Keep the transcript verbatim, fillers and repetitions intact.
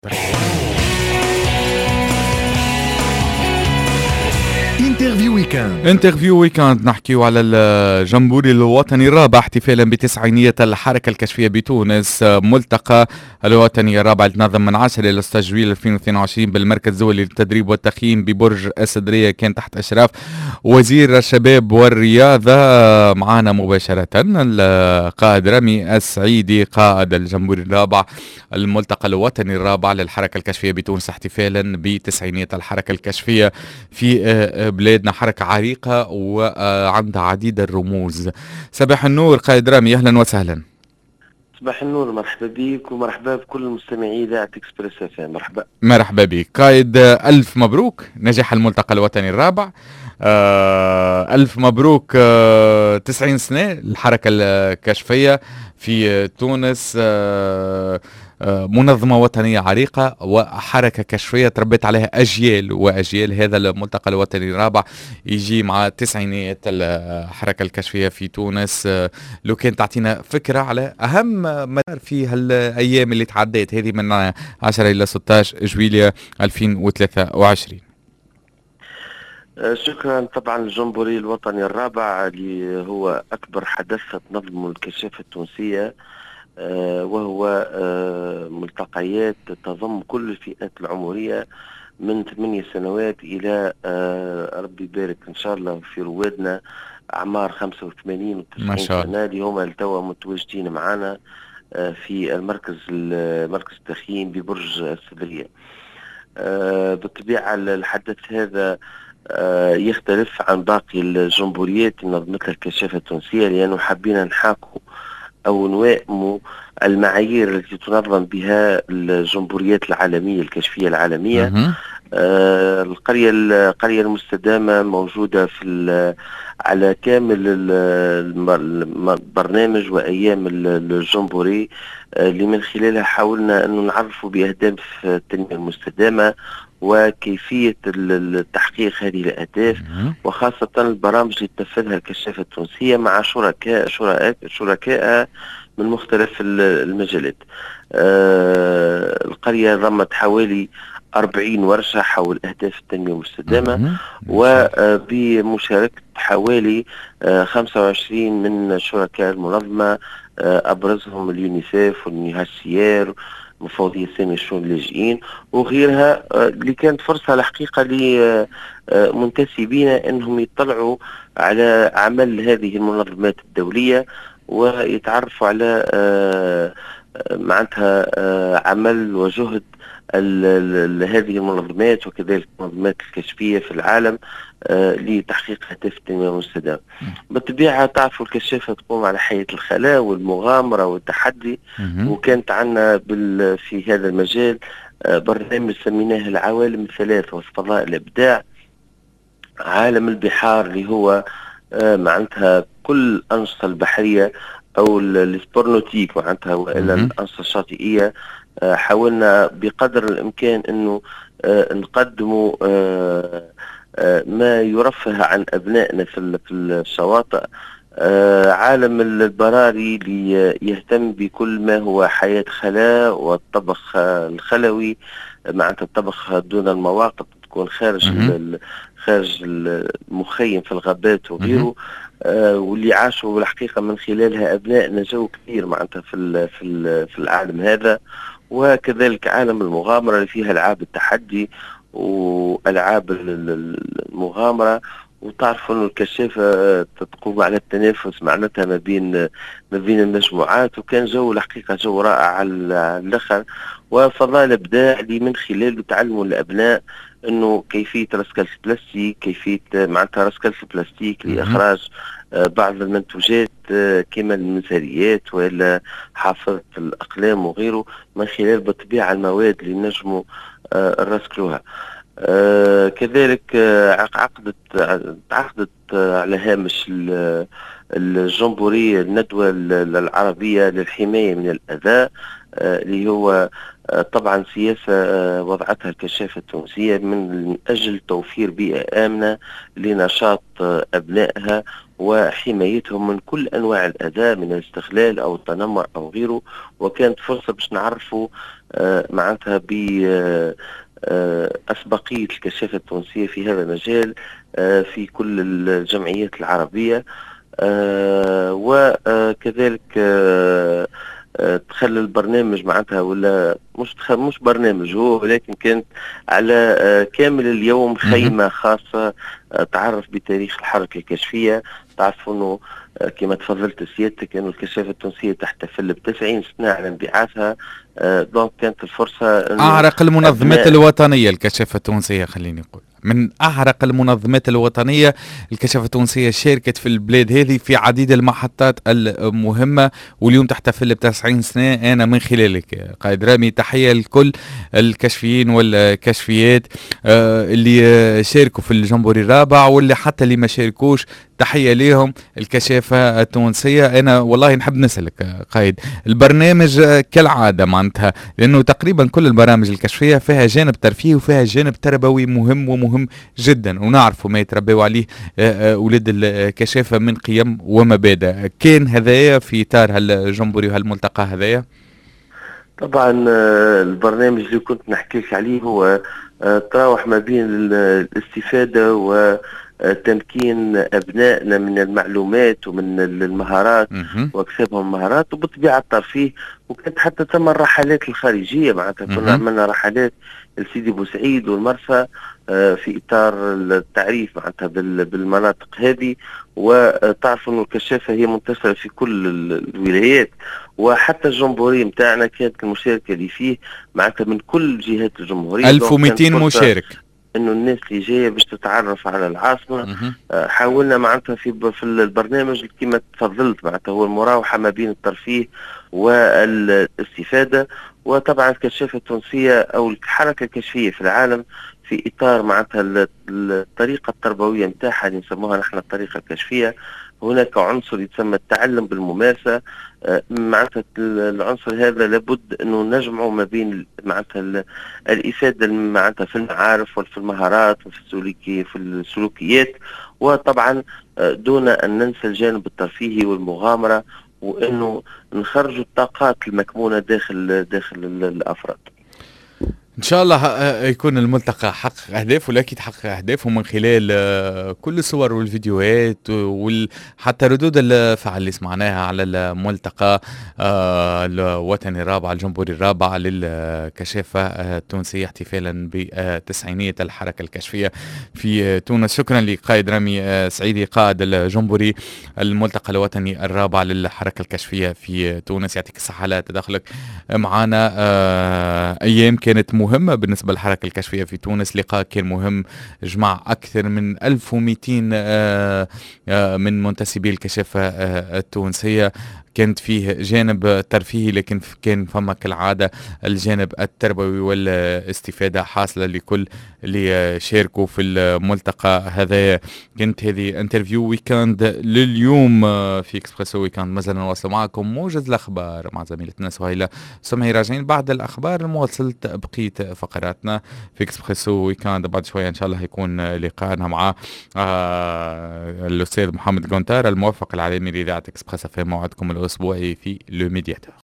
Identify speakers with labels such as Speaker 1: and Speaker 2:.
Speaker 1: انترفيو ويكاند
Speaker 2: انترفيو ويكاند نحكيو على الجمبوري الوطني الرابع احتفالا بتسعينية الحركة الكشفية بتونس. ملتقى الوطني الرابع تنظم من عشرة إلى ستة جويلية ألفين واثنين وعشرين بالمركز الدولي للتدريب والتخييم ببرج السدرية، كان تحت إشراف وزير الشباب والرياضة. معنا مباشرة القائد رامي السعيدي قائد الجمبوري الرابع، الملتقى الوطني الرابع للحركة الكشفية بتونس احتفالا بتسعينية الحركة الكشفية في بلادنا، حركة عريقة وعندها عديد الرموز. صباح النور قائد رامي، أهلا وسهلا.
Speaker 3: صباح النور، مرحبا بك ومرحبا بكل المستمعين إذاعة إكسبريس اف ام. مرحبا
Speaker 2: مرحبا بك قائد، ألف مبروك نجاح الملتقى الوطني الرابع. آه ألف مبروك، آه تسعين سنة الحركة الكشفية في تونس. آه منظمة وطنية عريقة وحركة كشفية تربيت عليها أجيال وأجيال. هذا الملتقى الوطني الرابع يجي مع تسعينية الحركة الكشفية في تونس. لو كان تعطينا فكرة على أهم مدار في هالأيام اللي تعديت هذه من عشرة إلى ستة عشر جويلية ألفين وثلاثة وعشرين.
Speaker 3: شكرا. طبعا الجمبوري الوطني الرابع اللي هو أكبر حدث تنظمه الكشافة التونسية، وهو ملتقيات تضم كل الفئات العمرية من ثمانية سنوات إلى ربي يبارك إن شاء الله في روادنا أعمار خمسة وثمانين وتسعين سنة، اللي هما التوا متواجدين معنا في المركز مركز التخييم ببرج السدرية. بالطبيعة الحدث هذا يختلف عن باقي الجمهوريات اللي نظمتها الكشافة التونسية، لأنه حابين نحاكوا أو نوائموا المعايير التي تنظم بها الجمهوريات العالمية الكشفية العالمية. آه القرية القرية المستدامة موجودة في على كامل البرنامج وأيام الجمهوري، اللي من خلالها حاولنا أن نعرفوا بأهداف التنمية المستدامة وكيفية التحقيق هذه الأهداف، وخاصة البرامج اللي تنفذها الكشافة التونسية مع شركاء شركاء شركاء من مختلف المجالات. آه القرية ضمت حوالي أربعين ورشة حول أهداف التنمية المستدامة، وبمشاركة حوالي خمسة وعشرين من شركاء المنظمة، أبرزهم اليونيسيف والنيهاسيير مفوضية سامي الشؤون اللاجئين وغيرها، اللي كانت فرصة الحقيقة لمنتسبين أنهم يطلعوا على عمل هذه المنظمات الدولية ويتعرفوا على معناتها عمل وجهد هذه المنظمات وكذلك المنظمات الكشفية في العالم لتحقيق أهداف التنمية المستدامة. بالطبيعة تعرفوا الكشافة تقوم على حياة الخلاء والمغامرة والتحدي، وكانت عندنا في هذا المجال برنامج سميناه العوالم الثلاث وفضاء الإبداع. عالم البحار اللي هو معناتها كل الأنشطة البحرية أو السبورنوتيك معناتها وإلا الأنشطة الشاطئية، حاولنا بقدر الإمكان أنه نقدموا ما يرفه عن أبنائنا في الشواطئ. عالم البراري اللي يهتم بكل ما هو حياة خلاء والطبخ الخلوي، معناتها الطبخ دون المواقف تكون خارج خارج المخيم في الغابات وغيره، واللي عاشوا بالحقيقة من خلالها أبنائنا جو كبير معناتها في في في العالم هذا. وكذلك عالم المغامرة اللي فيها ألعاب التحدي وألعاب المغامرة، وتعرفوا أن الكشافة تقوم على التنافس معناتها ما بين ما بين المجموعات، وكان جو الحقيقة جو رائع على الآخر. وفضاء الإبداع اللي من خلاله تعلموا الأبناء أنه كيفية رسكلة البلاستيك، كيفية معناتها رسكلة البلاستيك لإخراج بعض المنتوجات كما المنزليات وإلا حافظة الأقلام وغيره، من خلال بالطبيعة المواد اللي نجموا نرسكلوها. آه كذلك آه عقدت عقدت آه على هامش الجمهورية الندوة العربية للحماية من الأذى، آه اللي هو آه طبعا سياسة آه وضعتها الكشافة التونسية من أجل توفير بيئة آمنة لنشاط آه أبنائها وحمايتهم من كل أنواع الأذى من الاستغلال أو التنمر أو غيره. وكانت فرصة باش نعرفوا آه، معناتها ب آه، آه، أسبقية الكشافة التونسية في هذا المجال آه، في كل الجمعيات العربية. آه، وكذلك آه، آه، تخلى البرنامج معناتها، ولا مش تخ... مش برنامج هو، ولكن كانت على آه، كامل اليوم
Speaker 2: اهم.
Speaker 3: خيمة خاصة آه، تعرف بتاريخ الحركة الكشفية. تعرفوا انه آه، كما تفضلت سيادتك انه الكشافة التونسية تحتفل بتسعين سنة على انبعاثها. آه، دونك كانت الفرصة انه
Speaker 2: أعرق المنظمات
Speaker 3: ابناء.
Speaker 2: الوطنية الكشافة التونسية، خليني نقول من أعرق المنظمات الوطنية. الكشافة التونسية شاركت في البلاد هذه في عديد المحطات المهمة، واليوم تحتفل بتسعين سنة. أنا من خلالك قائد رامي تحية لكل الكشفيين والكشفيات آه، اللي آه، شاركوا في الجمهوري الرابع، واللي حتى اللي ما شاركوش تحية ليهم. الكشافة التونسية، أنا والله نحب نسألك آه، قائد البرنامج آه، كالعادة معناتها، لانه تقريبا كل البرامج الكشفيه فيها جانب ترفيهي وفيها جانب تربوي مهم ومهم جدا، ونعرفوا ما يتربوا عليه آه، آه، اولاد الكشافه من قيم ومبادئ. كان هذايا في اطار هالجمبوري وهالملتقى هذايا؟
Speaker 3: طبعا آه، البرنامج اللي كنت نحكي لك عليه هو آه، تراوح ما بين ال- الاستفادة وتمكين أبنائنا من المعلومات ومن المهارات
Speaker 2: مهم.
Speaker 3: واكسابهم مهارات، وبالطبيعة الترفيه. وكانت حتى ثم الرحلات الخارجية، معناتها كنا
Speaker 2: مهم.
Speaker 3: عملنا رحلات لسيدي بوسعيد والمرسى آه، في إطار التعريف معناتها بال- بالمناطق هذه. وتعرفوا أن الكشافة هي منتشرة في كل ال- الولايات، وحتى الجمهورية متاعنا كانت المشاركة اللي فيه معناتها من كل جهات الجمهورية. دونك كانت
Speaker 2: ألف ومئتين
Speaker 3: فرصة
Speaker 2: مشارك.
Speaker 3: انه الناس اللي جايه باش تتعرف على العاصمه.
Speaker 2: مهم.
Speaker 3: آه، حاولنا معناتها في في البرنامج كما تفضلت معناتها هو المراوحه ما بين الترفيه والاستفاده. وطبعا الكشافه التونسيه او الحركه الكشفيه في العالم في اطار معناتها ال- الطريقه التربويه نتاعها اللي نسموها نحن الطريقه الكشفيه. هناك عنصر يتسمى التعلم بالممارسه. آه، معناتها العنصر هذا لابد انه نجمعه ما بين معناتها ال- الافاده معناتها في المعارف وفي المهارات وفي السلوكي في السلوكيات. وطبعا آه، دون ان ننسى الجانب الترفيهي والمغامره، وانه نخرجوا الطاقات المكمونه داخل داخل ال- الافراد.
Speaker 2: ان شاء الله آه، يكون الملتقى حقق اهدافه، ولكن تحقق اهدافه من خلال آه، كل الصور والفيديوهات وحتى ردود الفعل اللي سمعناها على الملتقى آه، الوطني الرابع الجمهوري الرابع للكشافة آه، التونسية، احتفالا بتسعينية الحركة الكشفية في آه، تونس. شكرا لقائد رامي آه، سعيدي قائد الجمهوري الملتقى الوطني الرابع للحركة الكشفية في تونس. يعطيك الصحة على تدخلك معنا. آه، أيام كانت مهمة بالنسبة للحركة الكشفية في تونس. لقاء كان مهم، جمع أكثر من ألف ومئتين آه، آه، من منتسبي الكشافة آه، التونسية. كانت فيه جانب ترفيهي، لكن ف- كان فما كالعادة الجانب التربوي والاستفادة حاصلة لكل اللي آه، شاركوا في الملتقى هذا. كانت هذه انترفيو ويكاند لليوم آه، في اكسبريسو ويكاند. مازال نواصل معكم موجز الاخبار مع زميلتنا سهيلة سمعي. راجعين بعد الاخبار مواصلة بقية فقراتنا في اكسبريسو ويكاند. بعد شوية ان شاء الله هيكون لقاءنا مع آه الاستاذ محمد جونتار الموفق العالمي لاذاعة اكسبريس في موعدكم الاسبوعي في لو ميدياتور.